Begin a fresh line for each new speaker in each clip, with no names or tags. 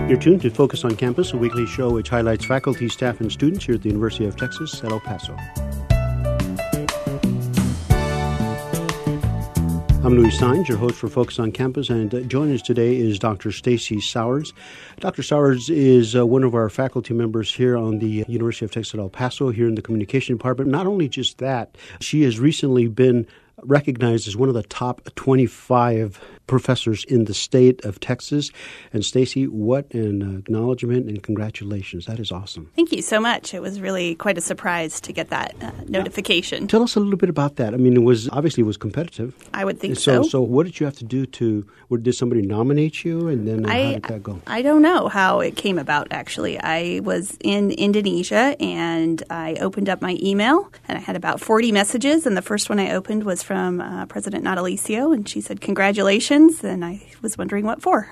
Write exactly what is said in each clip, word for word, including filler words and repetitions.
You're tuned to Focus on Campus, a weekly show which highlights faculty, staff, and students here at the University of Texas at El Paso. I'm Louis Saenz, your host for Focus on Campus, and uh, joining us today is Doctor Stacy Sowers. Doctor Sowers is uh, one of our faculty members here on the University of Texas at El Paso, here in the Communication Department. Not only just that, she has recently been recognized as one of the top twenty-five professors in the state of Texas. And Stacy, what an acknowledgement and congratulations. That is awesome.
Thank you so much. It was really quite a surprise to get that uh, notification.
Now, tell us a little bit about that. I mean, it was obviously it was competitive.
I would think
so.
So,
so what did you have to do to, what, did somebody nominate you? And then uh,
I,
how did that go?
I don't know how it came about, actually. I was in Indonesia and I opened up my email and I had about forty messages. And the first one I opened was from uh, President Natalicio, and she said, congratulations. And I was wondering what for.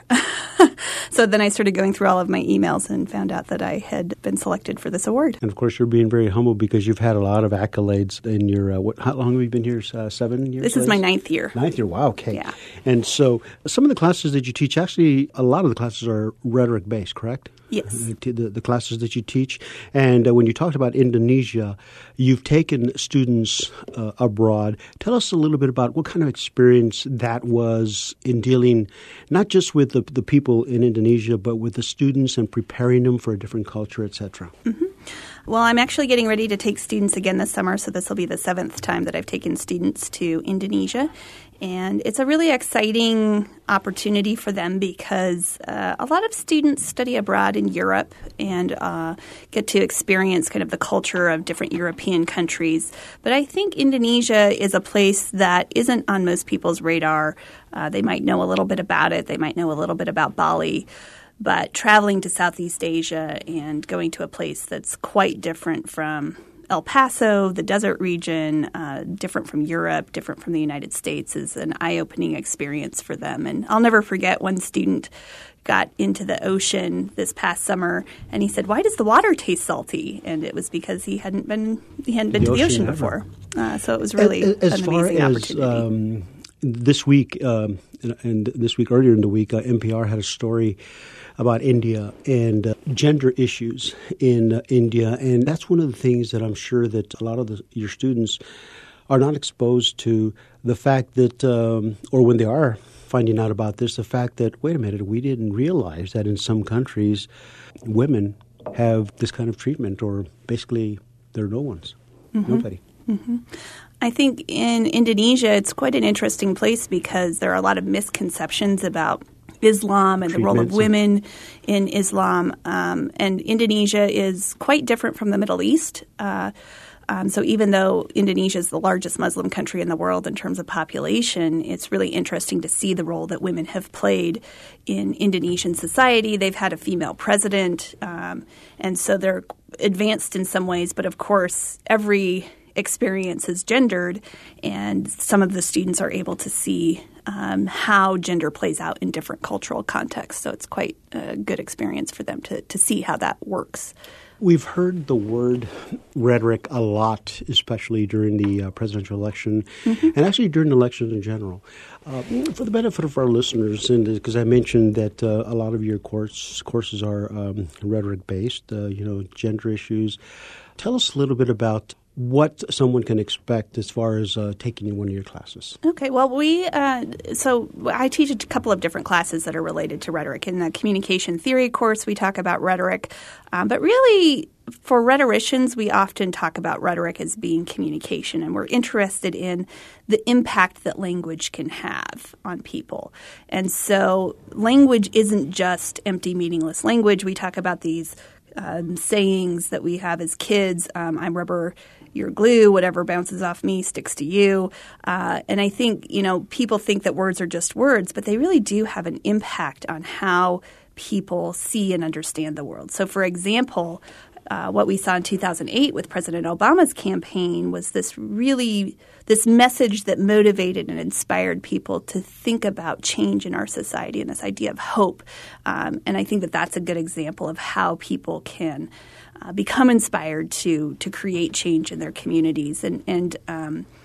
So then I started going through all of my emails and found out that I had been selected for this award.
And of course, you're being very humble because you've had a lot of accolades in your, uh, what, how long have you been here? Uh, seven years?
This is my ninth year.
Ninth year, wow, okay.
Yeah.
And so some of the classes that you teach, actually, a lot of the classes are rhetoric-based, correct?
Yes.
The, the classes that you teach. And uh, when you talked about Indonesia, you've taken students uh, abroad. Tell us a little bit about what kind of experience that was in dealing not just with the, the people in Indonesia, but with the students and preparing them for a different culture, et cetera.
Mm-hmm. Well, I'm actually getting ready to take students again this summer, so this will be the seventh time that I've taken students to Indonesia. And it's a really exciting opportunity for them because uh, a lot of students study abroad in Europe and uh, get to experience kind of the culture of different European countries. But I think Indonesia is a place that isn't on most people's radar. Uh, they might know a little bit about it. They might know a little bit about Bali. But traveling to Southeast Asia and going to a place that's quite different from El Paso, the desert region, uh, different from Europe, different from the United States is an eye-opening experience for them. And I'll never forget one student got into the ocean this past summer and he said, "Why does the water taste salty?" And it was because he hadn't been he hadn't been
the
to the
ocean
ocean before. Uh, so it was really
as, as
an
far
amazing
as,
opportunity.
Um, this week, um, and, and this week earlier in the week, uh, N P R had a story about India and uh, gender issues in uh, India. And that's one of the things that I'm sure that a lot of the, your students are not exposed to, the fact that, um, or when they are finding out about this, the fact that, wait a minute, we didn't realize that in some countries women have this kind of treatment, or basically they're no ones,
mm-hmm.
nobody.
Mm-hmm. I think in Indonesia it's quite an interesting place because there are a lot of misconceptions about Islam and the role of women in Islam. Um, and Indonesia is quite different from the Middle East. Uh, um, so even though Indonesia is the largest Muslim country in the world in terms of population, it's really interesting to see the role that women have played in Indonesian society. They've had a female president, um, and so they're advanced in some ways. But of course, every experience is gendered, and some of the students are able to see um, how gender plays out in different cultural contexts. So it's quite a good experience for them to, to see how that works.
We've heard the word rhetoric a lot, especially during the uh, presidential election, mm-hmm. and actually during elections in general. Uh, for the benefit of our listeners, and because I mentioned that uh, a lot of your course, courses are um, rhetoric-based, uh, you know, gender issues, tell us a little bit about what someone can expect as far as uh, taking one of your classes.
Okay, well, we uh, so I teach a couple of different classes that are related to rhetoric. In the communication theory course, we talk about rhetoric, um, but really for rhetoricians, we often talk about rhetoric as being communication, and we're interested in the impact that language can have on people. And so language isn't just empty, meaningless language. We talk about these um, sayings that we have as kids. Um, I'm rubber, you're glue, whatever bounces off me sticks to you. Uh, and I think, you know, people think that words are just words, but they really do have an impact on how people see and understand the world. So, for example, uh, what we saw in two thousand eight with President Obama's campaign was this really this message that motivated and inspired people to think about change in our society and this idea of hope. Um, and I think that that's a good example of how people can uh, become inspired to to create change in their communities. And, and um,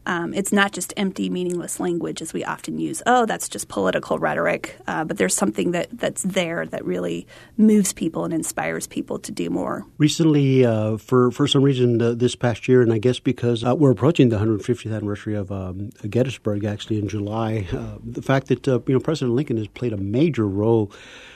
Um, it's not just empty, meaningless language as we often use. Oh, that's just political rhetoric. Uh, but there's something that, that's there that really moves people and inspires people to do more.
Recently, uh, for, for some reason uh, this past year, and I guess because uh, we're approaching the one hundred fiftieth anniversary of um, Gettysburg actually in July, uh, the fact that uh, you know President Lincoln has played a major role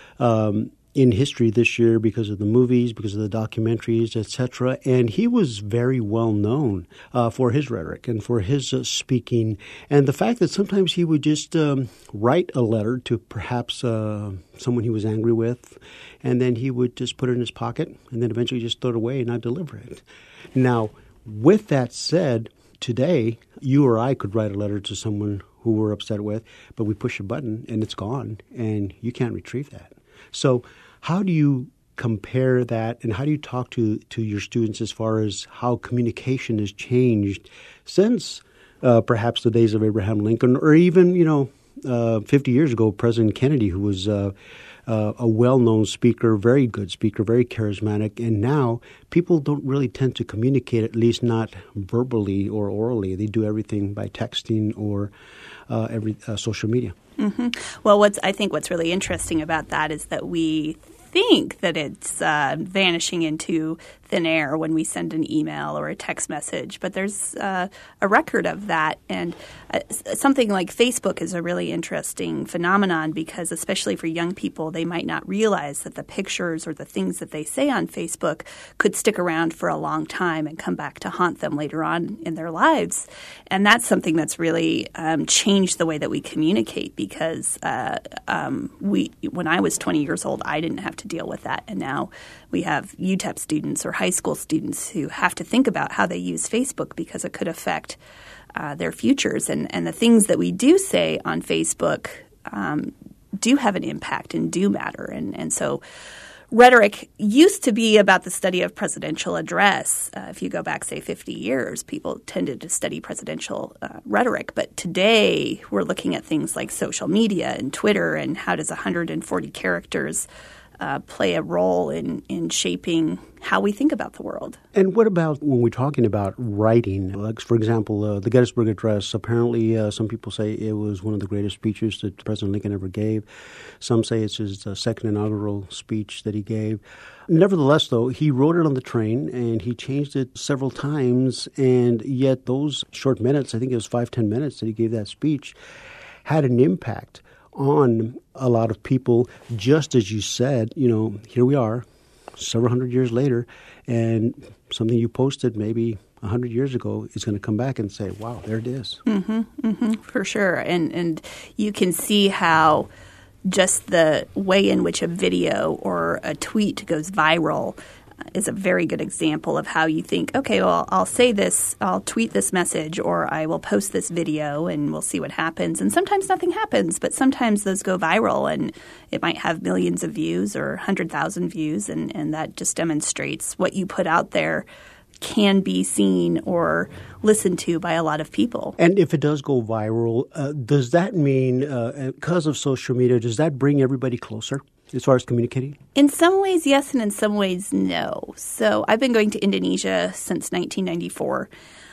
um, in history this year because of the movies, because of the documentaries, et cetera. And he was very well known uh, for his rhetoric and for his uh, speaking. And the fact that sometimes he would just um, write a letter to perhaps uh, someone he was angry with, and then he would just put it in his pocket and then eventually just throw it away and not deliver it. Now, with that said, today, you or I could write a letter to someone who we're upset with, but we push a button and it's gone and you can't retrieve that. So how do you compare that, and how do you talk to, to your students as far as how communication has changed since uh, perhaps the days of Abraham Lincoln, or even, you know, uh, fifty years ago, President Kennedy, who was uh, uh, a well-known speaker, very good speaker, very charismatic, and now people don't really tend to communicate, at least not verbally or orally. They do everything by texting or uh, every uh, social media.
Mm-hmm. Well, what's I think what's really interesting about that is that we think that it's uh, vanishing into thin air when we send an email or a text message, but there's uh, a record of that. And uh, something like Facebook is a really interesting phenomenon because, especially for young people, they might not realize that the pictures or the things that they say on Facebook could stick around for a long time and come back to haunt them later on in their lives. And that's something that's really um, changed the way that we communicate because uh, um, we, when I was twenty years old, I didn't have to deal with that. And now we have U T E P students or high school students who have to think about how they use Facebook because it could affect uh, their futures. And, and the things that we do say on Facebook um, do have an impact and do matter. And, and so rhetoric used to be about the study of presidential address. Uh, if you go back, say, fifty years, people tended to study presidential uh, rhetoric. But today we're looking at things like social media and Twitter and how does one hundred forty characters Uh, play a role in, in shaping how we think about the world.
And what about when we're talking about writing? Like, for example, uh, the Gettysburg Address, apparently uh, some people say it was one of the greatest speeches that President Lincoln ever gave. Some say it's his uh, second inaugural speech that he gave. Nevertheless, though, he wrote it on the train and he changed it several times, and yet those short minutes, I think it was five, ten minutes that he gave that speech, had an impact on a lot of people. Just as you said, you know, here we are several hundred years later, and something you posted maybe a hundred years ago is going to come back and say, wow, there it is.
Mm-hmm, mm-hmm, for sure. And, and you can see how just the way in which a video or a tweet goes viral is a very good example of how you think, okay, well, I'll say this, I'll tweet this message, or I will post this video and we'll see what happens. And sometimes nothing happens, but sometimes those go viral and it might have millions of views or one hundred thousand views, and, and that just demonstrates what you put out there can be seen or listened to by a lot of people.
And if it does go viral, uh, does that mean, uh, because of social media, does that bring everybody closer as far as communicating?
In some ways, yes, and in some ways, no. So I've been going to Indonesia since nineteen ninety-four,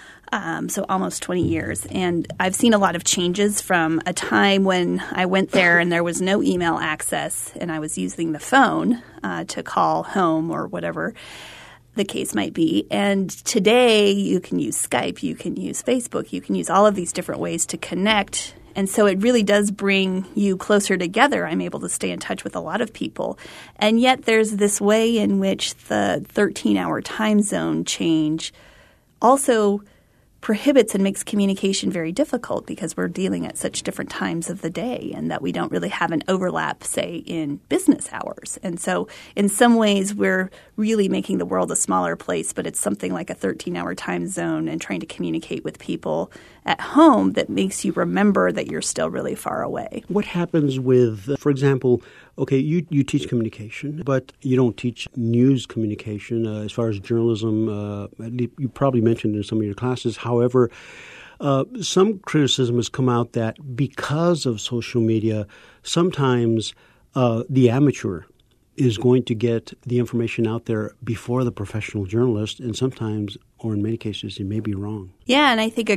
um, so almost twenty years. And I've seen a lot of changes from a time when I went there and there was no email access and I was using the phone uh, to call home or whatever the case might be. And today you can use Skype, you can use Facebook, you can use all of these different ways to connect. And so it really does bring you closer together. I'm able to stay in touch with a lot of people. And yet there's this way in which the thirteen-hour time zone change also prohibits and makes communication very difficult because we're dealing at such different times of the day and that we don't really have an overlap, say, in business hours. And so in some ways we're really making the world a smaller place, but it's something like a thirteen-hour time zone and trying to communicate with people at home that makes you remember that you're still really far away.
What happens with, uh, for example, okay, you, you teach communication, but you don't teach news communication uh, as far as journalism. Uh, you probably mentioned in some of your classes. However, uh, some criticism has come out that because of social media, sometimes uh, the amateur is going to get the information out there before the professional journalist, and sometimes, or in many cases, it may be wrong.
Yeah, and I think a good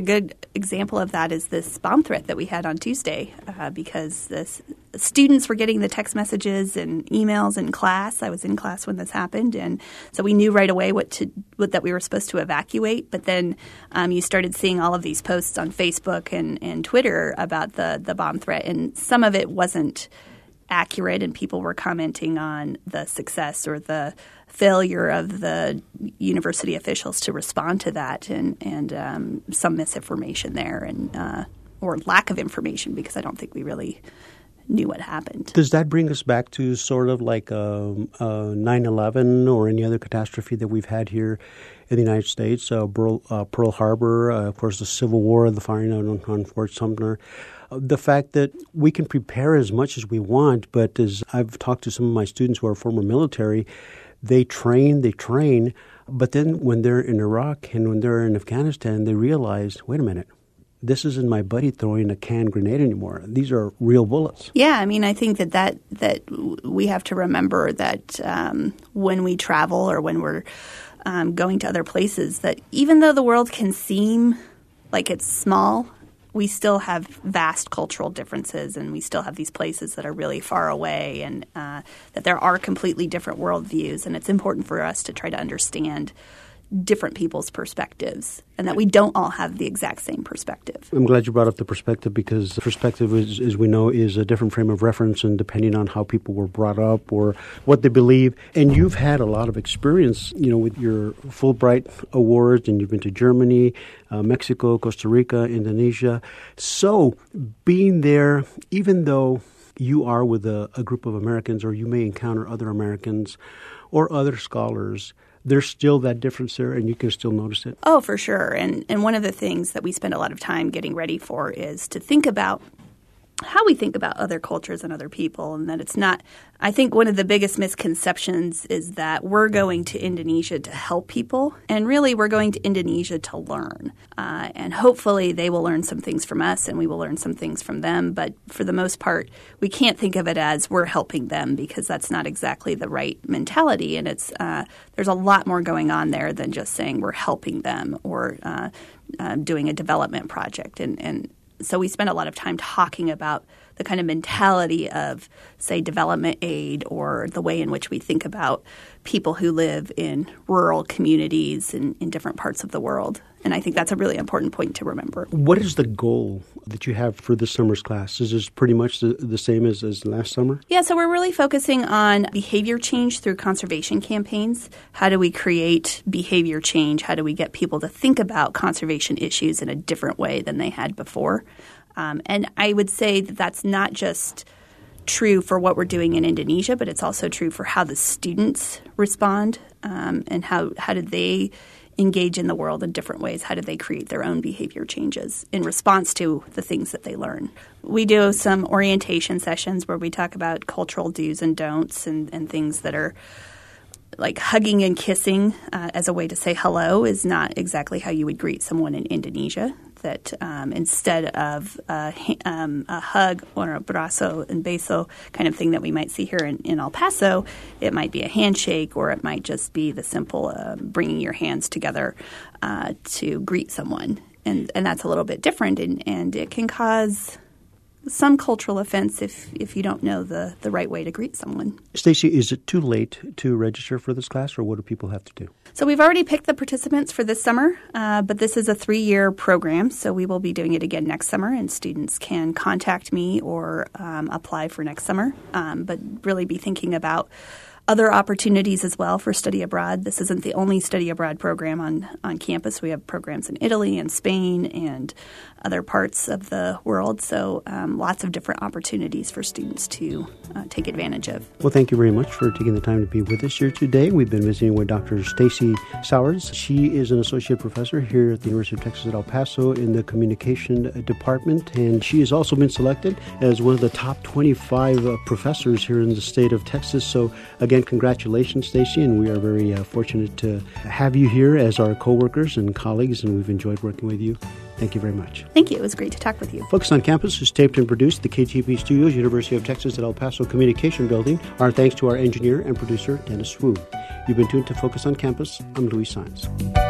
example of that is this bomb threat that we had on Tuesday uh, because this, students were getting the text messages and emails in class. I was in class when this happened, and so we knew right away what to what, that we were supposed to evacuate. But then um, you started seeing all of these posts on Facebook and, and Twitter about the, the bomb threat, and some of it wasn't accurate, and people were commenting on the success or the failure of the university officials to respond to that, and and um, some misinformation there, and uh, or lack of information, because I don't think we really knew what happened.
Does that bring us back to sort of like um, uh, nine eleven or any other catastrophe that we've had here in the United States? Uh, Pearl, uh, Pearl Harbor, uh, of course, the Civil War, the firing on, on Fort Sumter. Uh, the fact that we can prepare as much as we want, but as I've talked to some of my students who are former military, they train, they train, but then when they're in Iraq and when they're in Afghanistan, they realize, wait a minute, this isn't my buddy throwing a canned grenade anymore. These are real bullets.
Yeah, I mean, I think that, that, that we have to remember that um, when we travel or when we're um, going to other places, that even though the world can seem like it's small, we still have vast cultural differences, and we still have these places that are really far away, and uh, that there are completely different worldviews, and it's important for us to try to understand different people's perspectives, and that we don't all have the exact same perspective.
I'm glad you brought up the perspective, because the perspective, is, as we know, is a different frame of reference, and depending on how people were brought up or what they believe. And you've had a lot of experience, you know, with your Fulbright Awards, and you've been to Germany, uh, Mexico, Costa Rica, Indonesia. So being there, even though you are with a, a group of Americans, or you may encounter other Americans or other scholars, there's still that difference there, and you can still notice it.
Oh, for sure. And and one of the things that we spend a lot of time getting ready for is to think about how we think about other cultures and other people, and that it's not – I think one of the biggest misconceptions is that we're going to Indonesia to help people, and really we're going to Indonesia to learn. Uh, and hopefully they will learn some things from us, and we will learn some things from them. But for the most part, we can't think of it as we're helping them, because that's not exactly the right mentality. And it's uh, there's a lot more going on there than just saying we're helping them or uh, uh, doing a development project. And, and so we spend a lot of time talking about the kind of mentality of, say, development aid, or the way in which we think about people who live in rural communities in, in different parts of the world. And I think that's a really important point to remember.
What is the goal that you have for this summer's class? Is this pretty much the, the same as, as last summer?
Yeah, so we're really focusing on behavior change through conservation campaigns. How do we create behavior change? How do we get people to think about conservation issues in a different way than they had before? Um, and I would say that that's not just true for what we're doing in Indonesia, but it's also true for how the students respond, um, and how, how do they engage in the world in different ways. How do they create their own behavior changes in response to the things that they learn? We do some orientation sessions where we talk about cultural do's and don'ts, and, and things that are like hugging and kissing uh, as a way to say hello is not exactly how you would greet someone in Indonesia. That um, instead of a, um, a hug or a abrazo and beso kind of thing that we might see here in, in El Paso, it might be a handshake, or it might just be the simple uh, bringing your hands together uh, to greet someone. And, and that's a little bit different, and, and it can cause some cultural offense if, if you don't know the, the right way to greet someone.
Stacy, is it too late to register for this class, or what do people have to do?
So we've already picked the participants for this summer, uh, but this is a three-year program, so we will be doing it again next summer, and students can contact me or um, apply for next summer, um, but really be thinking about other opportunities as well for study abroad. This isn't the only study abroad program on, on campus. We have programs in Italy and Spain and other parts of the world, so um, lots of different opportunities for students to uh, take advantage of.
Well, thank you very much for taking the time to be with us here today. We've been visiting with Doctor Stacy Sowers. She is an associate professor here at the University of Texas at El Paso in the communication department, and she has also been selected as one of the top twenty-five uh, professors here in the state of Texas. So again, congratulations, Stacy, and we are very uh, fortunate to have you here as our coworkers and colleagues, and we've enjoyed working with you. Thank you very much.
Thank you. It was great to talk with you.
Focus on Campus is taped and produced at the K T P Studios, University of Texas at El Paso Communication Building. Our thanks to our engineer and producer, Dennis Wu. You've been tuned to Focus on Campus. I'm Luis Saenz.